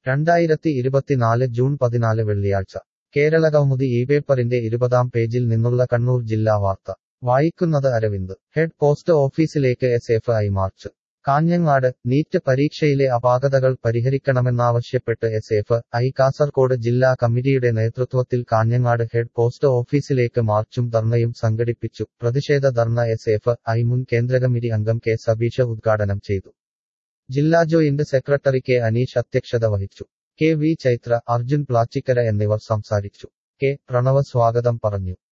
2024 June 14 വെള്ളിയാഴ്ച കേരളകൗമുദി ഈ പേപ്പറിന്റെ 20-ാം പേജിൽ നിന്നുള്ള കണ്ണൂർ ജില്ലാ വാർത്ത വായിക്കുന്നത് അരവിന്ദ് ഹെഡ് പോസ്റ്റ് ഓഫീസിലേക്ക് SFI മാർച്ച് കാഞ്ഞങ്ങാട് നീറ്റ് പരീക്ഷയിലെ അപാകതകൾ പരിഹരിക്കണമെന്നാവശ്യപ്പെട്ട് SFI കാസർകോട് ജില്ലാ കമ്മിറ്റിയുടെ നേതൃത്വത്തിൽ കാഞ്ഞങ്ങാട് ഹെഡ് പോസ്റ്റ് ഓഫീസിലേക്ക് മാർച്ചും ധർണയും സംഘടിപ്പിച്ചു. പ്രതിഷേധ ധർണ SFI മുൻ കേന്ദ്രകമ്മിറ്റി അംഗം കെ സബീഷ ഉദ്ഘാടനം ചെയ്തു. ജില്ലാ ജോയിന്റ് സെക്രട്ടറി കെ അനീഷ് അധ്യക്ഷത വഹിച്ചു. കെ വി ചൈത്ര, അർജുൻ പ്ലാച്ചിക്കര എന്നിവർ സംസാരിച്ചു. കെ പ്രണവ് സ്വാഗതം പറഞ്ഞു.